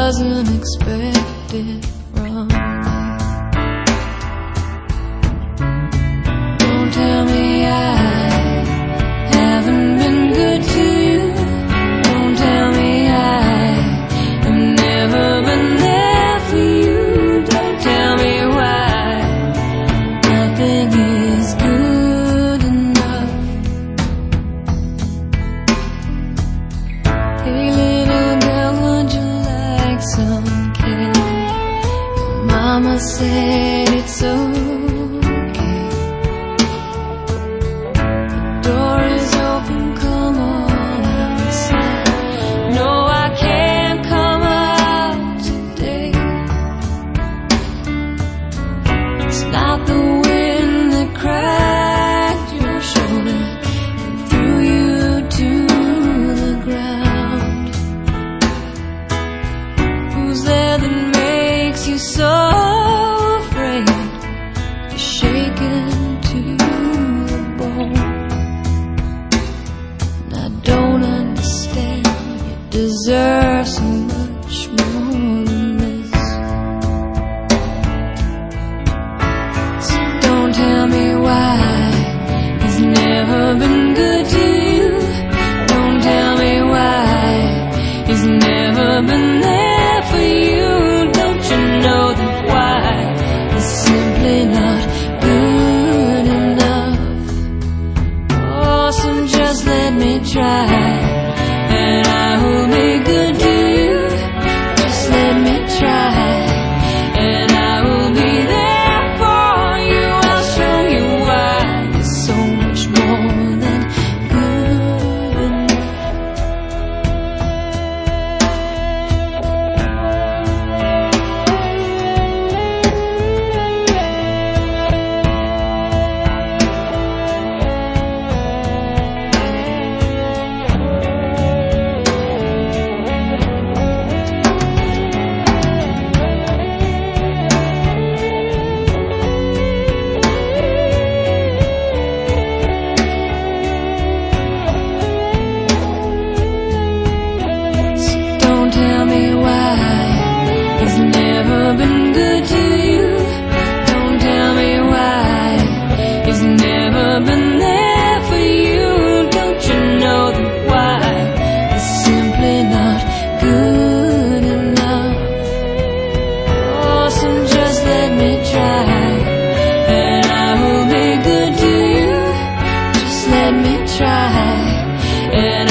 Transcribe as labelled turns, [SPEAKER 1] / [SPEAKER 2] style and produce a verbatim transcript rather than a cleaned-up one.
[SPEAKER 1] wasn't expected from me. Don't tell me I haven't been good to you. Don't tell me I have never been there for you. Don't tell me why nothing is good enough. Hey little girl, would you like some cake? Mama said it's okay. The door is open, come on outside. No, I can't come out today. It's not the wind that cracked your shoulder and threw you to the ground. Who's there that makes you so afraid? You're shaken to the bone. And I don't understand. You deserve so much more than this. So don't tell me why he's never been good to you. Don't tell me why he's never been there for you. Don't you know that why is simply not good enough? Oh, so just let me try, and I will be good to you. Just let me try, and I will be there for you. I'll show you why it's so much more than good enough. So don't tell me why he's never been good to you. Don't tell me why he's never been there for you. Don't you know that why is simply not good enough? Oh, so just let me try, and I will be good to you. Just let me try, and